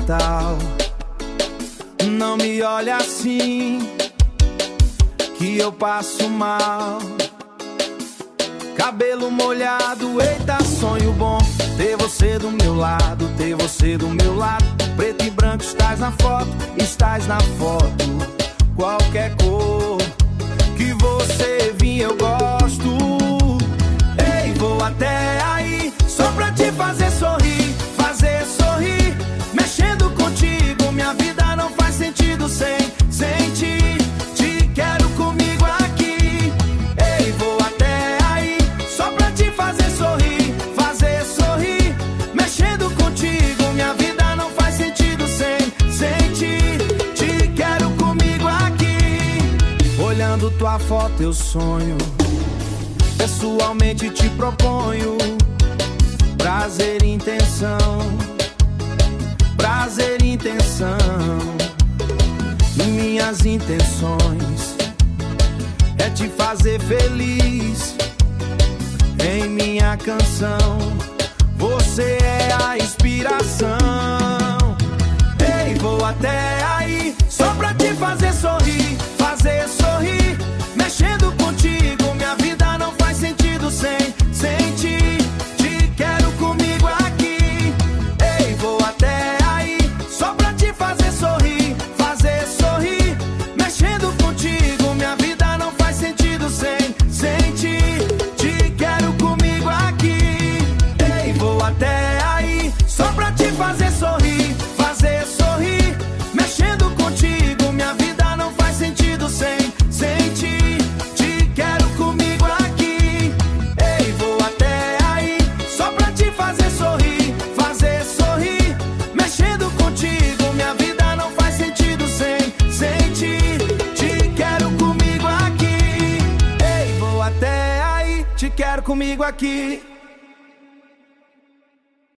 Natal. Não me olhe assim, que eu passo mal. Cabelo molhado, eita, sonho bom. Ter você do meu lado, ter você do meu lado. Preto e branco, estás na foto, estás na foto. Qualquer cor que você vir eu gosto. Ei, vou até aí, só pra te fazer sorrir, fazer sorrir. Mexendo contigo, minha vida não faz sentido sem ti. Te quero comigo aqui. Ei, vou até aí, só pra te fazer sorrir, fazer sorrir. Mexendo contigo, minha vida não faz sentido sem ti. Te quero comigo aqui. Olhando tua foto eu sonho, pessoalmente te proponho prazer e intenção, prazer e intenção. Minhas intenções é te fazer feliz. Em minha canção você é a inspiração. Ei, vou até aí, só pra te fazer sorrir, fazer sorrir. Mexendo contigo, minha vida não faz sentido sem ti. Te quero comigo aqui. Ei, vou até aí, só pra te fazer sorrir, fazer sorrir. Mexendo contigo, minha vida não faz sentido sem ti. Te quero comigo aqui. Ei, vou até aí, só pra te fazer sorrir, fazer sorrir. Mexendo contigo, minha vida não faz sentido sem ti. Te quero comigo aqui. Ei, vou até aí, só pra te fazer sorrir, fazer sorrir. Mexendo contigo, minha vida não faz sentido sem ti. Te quero comigo aqui. Ei, vou até aí, te quero comigo aqui.